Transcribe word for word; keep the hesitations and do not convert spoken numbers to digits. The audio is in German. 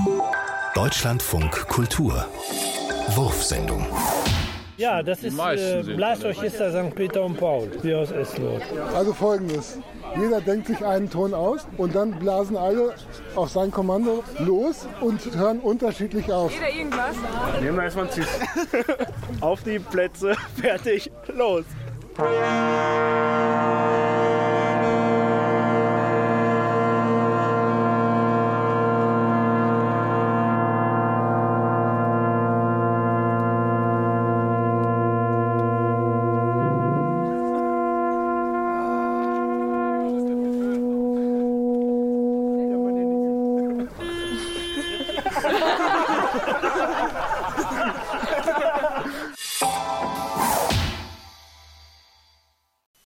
Deutschlandfunk Kultur. Wurfsendung. Ja, das ist äh, Blasorchester Sankt Peter und Paul, hier aus Eslohe. Also Folgendes. Jeder denkt sich einen Ton aus und dann blasen alle auf sein Kommando los und hören unterschiedlich auf. Jeder irgendwas? Nehmen wir erstmal Ziel. Auf die Plätze, fertig, los.